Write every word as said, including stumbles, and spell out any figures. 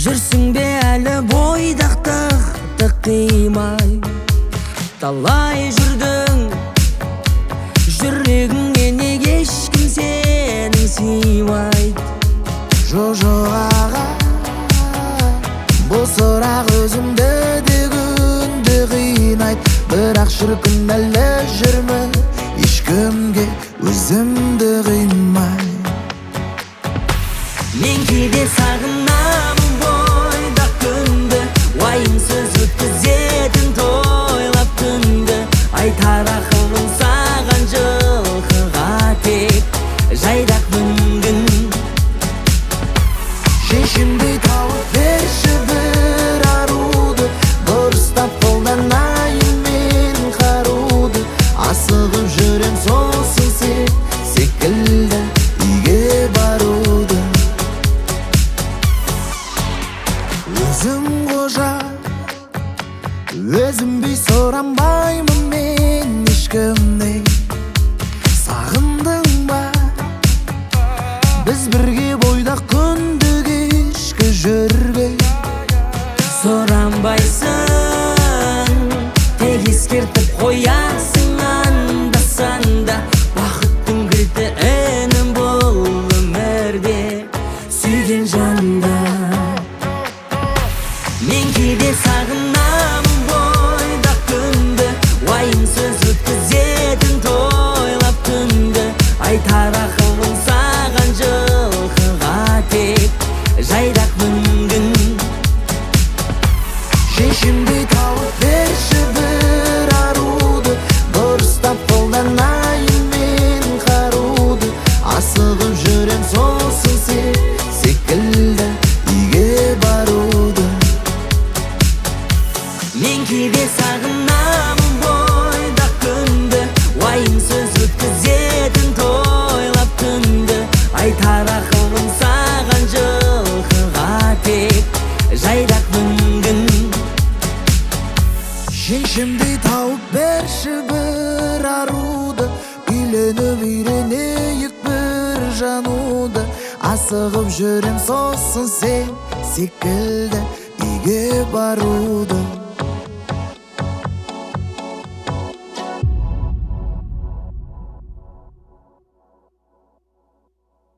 Жүрсің бе әлі бойдақтықты қимай? Талай жүрдің, жүрегіңе неге ешкім сенің сыймайды? Жо-жоқ аға, бұл сұрақ өзімді де күнде қинайды. Бірақ шіркін әлі жүрмін, ешкімге өзімді қимай. Мен кейде сағынамын бойдақ күнді, уайымсыз өткізетін тойлап түнді. Айтар ақылым саған жылқыға тек жайдақ мүмкін. Шешімді тауып берші бір аруды, дұрыстап қолданайын мен қаруды. Асығып жүрем сосын сен секілді үйге баруды. Өзім қожа, өзім бей сұранбаймын мен ешкімнен. Сағындың ба, біз бірге бойдақ күнді кешкі жүрген? Сұранбайсың, тек ескертіп қоясың анда-санда. Бақыттың кілті інім бұл өмірде, сүйген жанда. Мен кейде сағынамын бойдақ күнді, уайымсыз өткізетін тойлап түнді. Айтар ақылым саған жылқыға тек жайдақ мүмкін. Шешімді тауып берші бір аруды, дұрыстап қолданайын мен қаруды. Асығып жүрем сосын сен секілді үйге баруды. Мен кейде сағынамын бойдақ күнді, уайымсыз өткізетін тойлап түнді. Айтар ақылым саған жылқыға тек жайдақ мүмкін. Шешімді тауып берші бір аруды, үйленіп үйренейік бір жануды. Асығып жүрем сосын сен секілді үйге баруды.